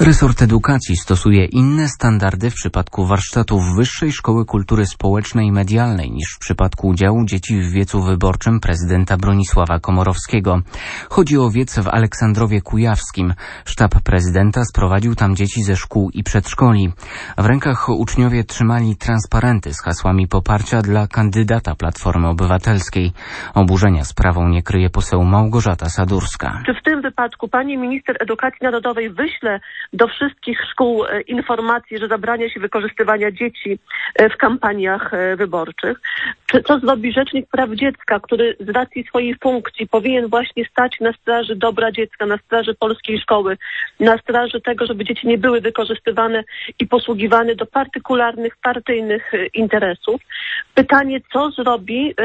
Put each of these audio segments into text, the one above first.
Resort Edukacji stosuje inne standardy w przypadku warsztatów Wyższej Szkoły Kultury Społecznej i Medialnej niż w przypadku udziału dzieci w wiecu wyborczym prezydenta Bronisława Komorowskiego. Chodzi o wiec w Aleksandrowie Kujawskim. Sztab prezydenta sprowadził tam dzieci ze szkół i przedszkoli. W rękach uczniowie trzymali transparenty z hasłami poparcia dla kandydata Platformy Obywatelskiej. Oburzenia sprawą nie kryje poseł Małgorzata Sadurska. Czy w tym wypadku pani minister edukacji narodowej wyśle do wszystkich szkół informacji, że zabrania się wykorzystywania dzieci w kampaniach wyborczych? Czy co zrobi Rzecznik Praw Dziecka, który z racji swojej funkcji powinien właśnie stać na straży dobra dziecka, na straży polskiej szkoły, na straży tego, żeby dzieci nie były wykorzystywane i posługiwane do partykularnych, partyjnych interesów? Pytanie, co zrobi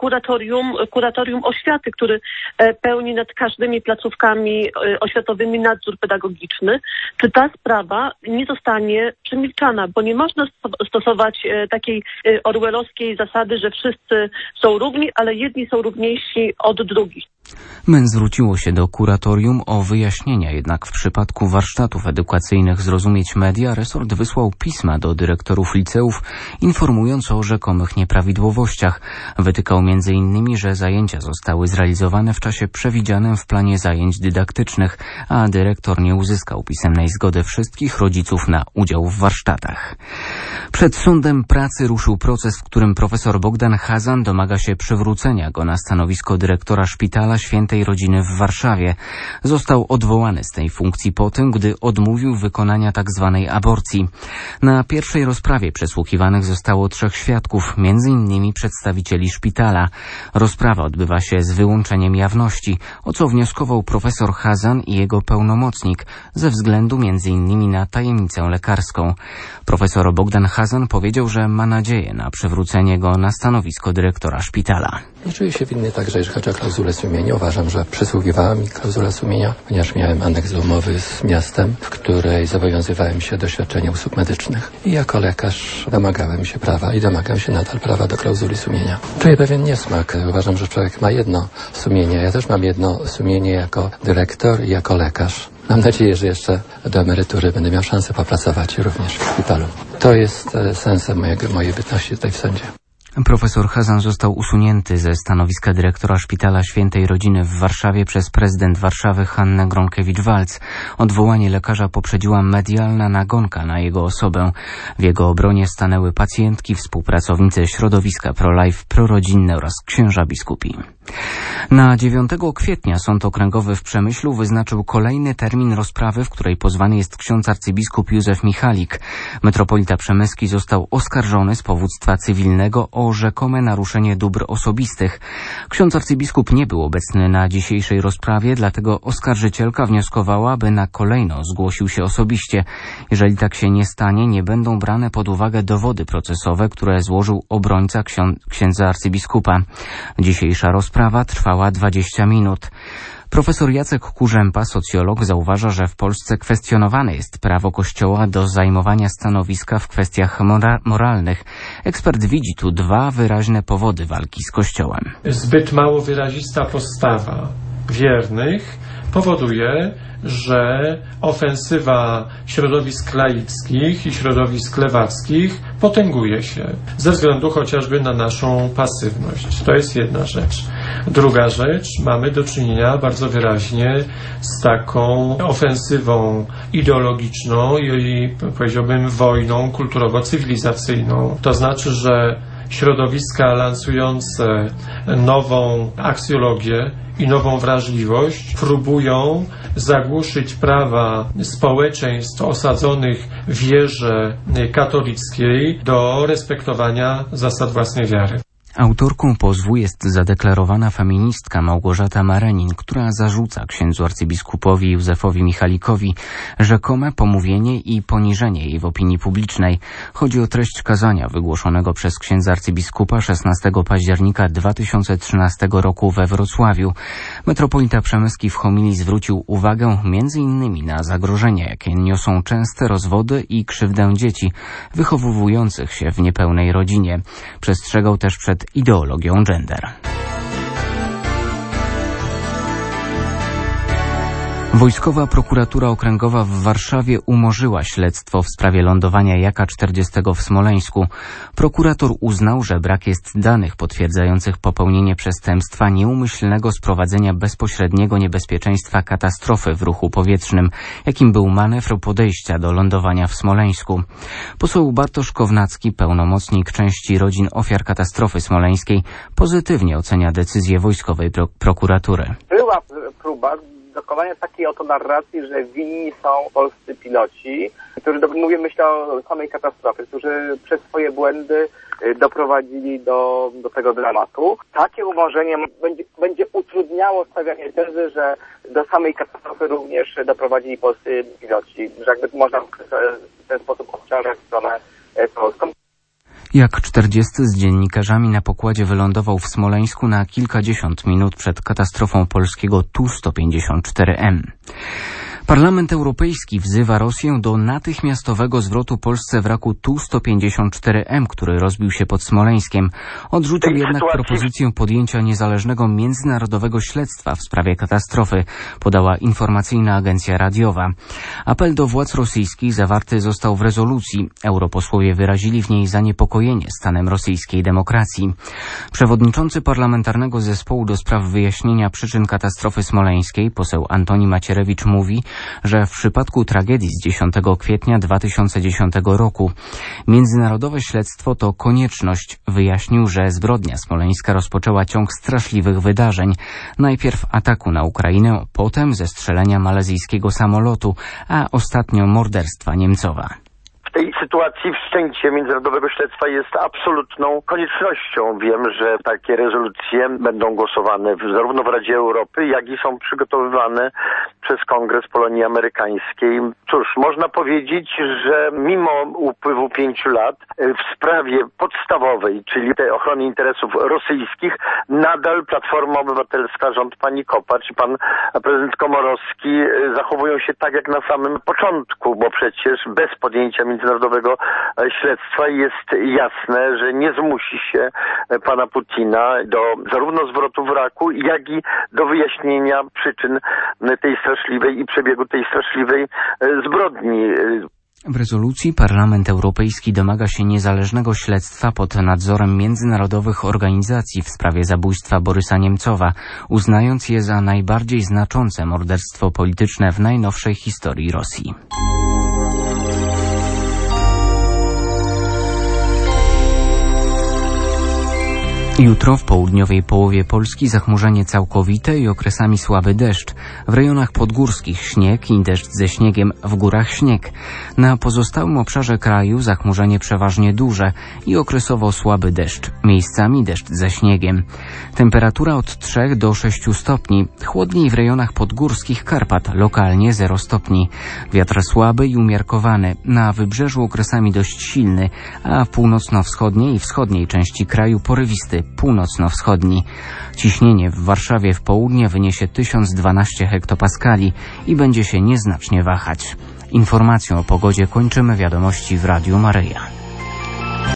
kuratorium oświaty, który pełni nad każdymi placówkami oświatowymi nadzór pedagogiczny? Czy ta sprawa nie zostanie przemilczana, bo nie można stosować takiej orwellowskiej zasady, że wszyscy są równi, ale jedni są równiejsi od drugich. MEN zwróciło się do kuratorium o wyjaśnienia, jednak w przypadku warsztatów edukacyjnych Zrozumieć Media resort wysłał pisma do dyrektorów liceów, informując o rzekomych nieprawidłowościach. Wytykał m.in., że zajęcia zostały zrealizowane w czasie przewidzianym w planie zajęć dydaktycznych, a dyrektor nie uzyskał pisemnej zgody wszystkich rodziców na udział w warsztatach. Przed Sądem Pracy ruszył proces, w którym profesor Bogdan Chazan domaga się przywrócenia go na stanowisko dyrektora Szpitala Świętej Rodziny w Warszawie. Został odwołany z tej funkcji po tym, gdy odmówił wykonania tzw. aborcji. Na pierwszej rozprawie przesłuchiwanych zostało 3 świadków, m.in. przedstawicieli szpitala. Rozprawa odbywa się z wyłączeniem jawności, o co wnioskował profesor Chazan i jego pełnomocnik, ze względu m.in. na tajemnicę lekarską. Profesor Bogdan Chazan powiedział, że ma nadzieję na przywrócenie go na stanowisko dyrektora szpitala. Nie czuję się winny także, jeżeli chodzi o klauzulę sumienia. Uważam, że przysługiwała mi klauzula sumienia, ponieważ miałem aneks do umowy z miastem, w której zobowiązywałem się do świadczenia usług medycznych. I jako lekarz domagałem się prawa i domagam się nadal prawa do klauzuli sumienia. Czuję pewien niesmak. Uważam, że człowiek ma jedno sumienie. Ja też mam jedno sumienie jako dyrektor i jako lekarz. Mam nadzieję, że jeszcze do emerytury będę miał szansę popracować również w szpitalu. To jest sensem mojej bytności tutaj w sądzie. Profesor Chazan został usunięty ze stanowiska dyrektora Szpitala Świętej Rodziny w Warszawie przez prezydent Warszawy Hannę Gronkiewicz-Waltz. Odwołanie lekarza poprzedziła medialna nagonka na jego osobę. W jego obronie stanęły pacjentki, współpracownicy środowiska pro-life, prorodzinne oraz księża biskupi. Na 9 kwietnia Sąd Okręgowy w Przemyślu wyznaczył kolejny termin rozprawy, w której pozwany jest ksiądz arcybiskup Józef Michalik. Metropolita przemyski został oskarżony z powództwa cywilnego o rzekome naruszenie dóbr osobistych. Ksiądz arcybiskup nie był obecny na dzisiejszej rozprawie, dlatego oskarżycielka wnioskowała, by na kolejno zgłosił się osobiście. Jeżeli tak się nie stanie, nie będą brane pod uwagę dowody procesowe, które złożył obrońca księdza arcybiskupa. Dzisiejsza rozprawa trwała 20 minut. Profesor Jacek Kurzępa, socjolog, zauważa, że w Polsce kwestionowane jest prawo Kościoła do zajmowania stanowiska w kwestiach moralnych. Ekspert widzi tu 2 wyraźne powody walki z Kościołem. Zbyt mało wyrazista postawa wiernych powoduje, że ofensywa środowisk laickich i środowisk lewackich potęguje się ze względu chociażby na naszą pasywność. To jest jedna rzecz. Druga rzecz, mamy do czynienia bardzo wyraźnie z taką ofensywą ideologiczną i powiedziałbym wojną kulturowo-cywilizacyjną. To znaczy, że środowiska lansujące nową aksjologię i nową wrażliwość próbują zagłuszyć prawa społeczeństw osadzonych w wierze katolickiej do respektowania zasad własnej wiary. Autorką pozwu jest zadeklarowana feministka Małgorzata Marenin, która zarzuca księdzu arcybiskupowi Józefowi Michalikowi rzekome pomówienie i poniżenie jej w opinii publicznej. Chodzi o treść kazania wygłoszonego przez księdza arcybiskupa 16 października 2013 roku we Wrocławiu. Metropolita przemyski w homilii zwrócił uwagę m.in. na zagrożenia, jakie niosą częste rozwody i krzywdę dzieci wychowujących się w niepełnej rodzinie. Przestrzegał też przed ideologią gender. Wojskowa Prokuratura Okręgowa w Warszawie umorzyła śledztwo w sprawie lądowania Jak-40 w Smoleńsku. Prokurator uznał, że brak jest danych potwierdzających popełnienie przestępstwa nieumyślnego sprowadzenia bezpośredniego niebezpieczeństwa katastrofy w ruchu powietrznym, jakim był manewr podejścia do lądowania w Smoleńsku. Poseł Bartosz Kownacki, pełnomocnik części rodzin ofiar katastrofy smoleńskiej, pozytywnie ocenia decyzję wojskowej prokuratury. Była próba dokonania takiej oto narracji, że winni są polscy piloci, którzy, myślę o samej katastrofie, którzy przez swoje błędy doprowadzili do tego dramatu. Takie umorzenie będzie utrudniało stawianie tezy, że do samej katastrofy również doprowadzili polscy piloci, że jakby można w ten sposób obciążać stronę polską. Jak-40 z dziennikarzami na pokładzie wylądował w Smoleńsku na kilkadziesiąt minut przed katastrofą polskiego Tu-154M. Parlament Europejski wzywa Rosję do natychmiastowego zwrotu Polsce wraku Tu-154M, który rozbił się pod Smoleńskiem. Odrzucił jednak propozycję podjęcia niezależnego międzynarodowego śledztwa w sprawie katastrofy, podała informacyjna agencja radiowa. Apel do władz rosyjskich zawarty został w rezolucji. Europosłowie wyrazili w niej zaniepokojenie stanem rosyjskiej demokracji. Przewodniczący Parlamentarnego Zespołu do spraw wyjaśnienia przyczyn katastrofy smoleńskiej, poseł Antoni Macierewicz, mówi, że w przypadku tragedii z 10 kwietnia 2010 roku międzynarodowe śledztwo to konieczność. Wyjaśnił, że zbrodnia smoleńska rozpoczęła ciąg straszliwych wydarzeń. Najpierw ataku na Ukrainę, potem zestrzelenia malezyjskiego samolotu, a ostatnio morderstwa Niemcowa. W tej sytuacji wszczęcie międzynarodowego śledztwa jest absolutną koniecznością. Wiem, że takie rezolucje będą głosowane zarówno w Radzie Europy, jak i są przygotowywane przez Kongres Polonii Amerykańskiej. Cóż, można powiedzieć, że mimo upływu 5 lat w sprawie podstawowej, czyli tej ochrony interesów rosyjskich, nadal Platforma Obywatelska, rząd pani Kopacz i pan prezydent Komorowski zachowują się tak jak na samym początku, bo przecież bez podjęcia międzynarodowego śledztwa jest jasne, że nie zmusi się pana Putina do zarówno zwrotu wraku, jak i do wyjaśnienia przyczyn tej straszliwej i przebiegu tej straszliwej zbrodni. W rezolucji Parlament Europejski domaga się niezależnego śledztwa pod nadzorem międzynarodowych organizacji w sprawie zabójstwa Borysa Niemcowa, uznając je za najbardziej znaczące morderstwo polityczne w najnowszej historii Rosji. Jutro w południowej połowie Polski zachmurzenie całkowite i okresami słaby deszcz. W rejonach podgórskich śnieg i deszcz ze śniegiem, w górach śnieg. Na pozostałym obszarze kraju zachmurzenie przeważnie duże i okresowo słaby deszcz. Miejscami deszcz ze śniegiem. Temperatura od 3 do 6 stopni. Chłodniej w rejonach podgórskich Karpat, lokalnie 0 stopni. Wiatr słaby i umiarkowany. Na wybrzeżu okresami dość silny, a w północno-wschodniej i wschodniej części kraju porywisty. Północno-wschodni. Ciśnienie w Warszawie w południe wyniesie 1012 hektopaskali i będzie się nieznacznie wahać. Informacją o pogodzie kończymy wiadomości w Radiu Maryja.